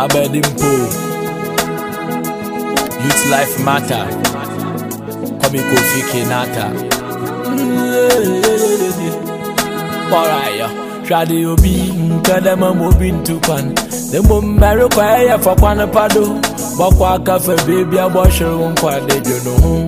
Abedimpo. Youth life matter. Come Kofi Kenata. Alright, Shadi Obi, Kadama Mobin Tupan. The Mumbaro Kwaya for Panapado. Bakwa Cafe Baby, I wash her on Quade, you know.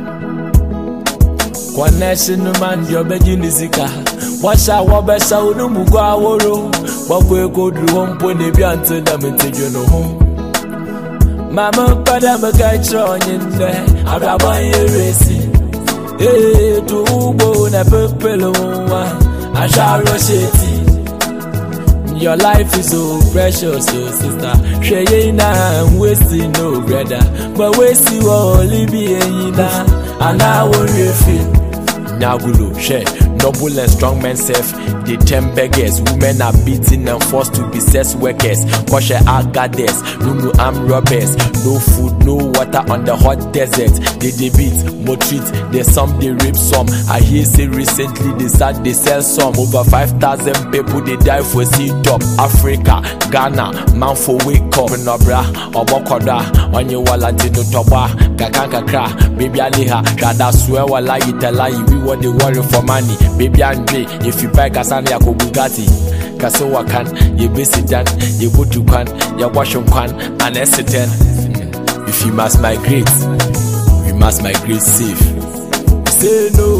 One national man, your Bejinizika. Wash our Wabasa, Udumuga, Woro. Bakwe go to home when they be answered them into you know. Mama, Padama Gaitron in there. Araba Racing. Eh, to Ubo, na Pepelo, I shall rush it. Your life is so precious, so sister. Shayina, I'm wasting no brother. But wasting all Libya, and I will feel. Nagulu, share. Noble and strong men self, they 10 beggars. Women are beaten and forced to be sex workers. Koshe agaders, no armed robbers. No food, no water on the hot desert. They beat, more treat, they some, they rape some. I hear say recently they start, they sell some. Over 5,000 people, they die for C-top. Africa, Ghana, man for wake up. Nobra, Obokoda, on your walla dino toba. Kakankakra, baby aliha. Shada swear wala itala, we want the worry for money. Baby Andre, if you buy Kasani Yako Bugatti, Kasowa can, you visit that, you go to Kwan, you wash on Kwan, and Esseten. If you must migrate, we must migrate safe. We say no,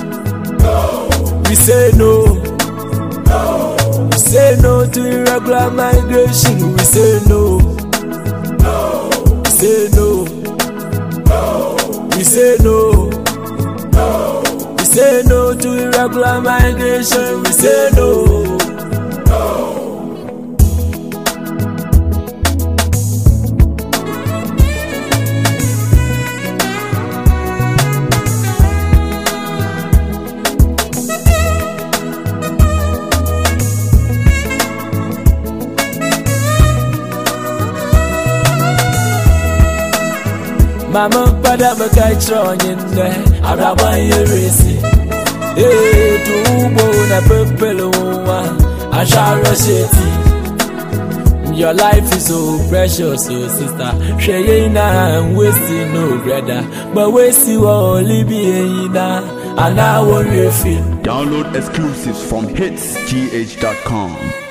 we say no, we say no to irregular migration. We say no, we say no, we say no. We say no to irregular migration. We say no. Mama, Padama Gaitron in there. Araba Racing. Eh, to Ubo na Pepelo, I shall rush it. Your life is so precious, so sister. Shayina, I'm wasting no brother. But wasting all Libya, and I won't feel. Download exclusives from hitsgh.com.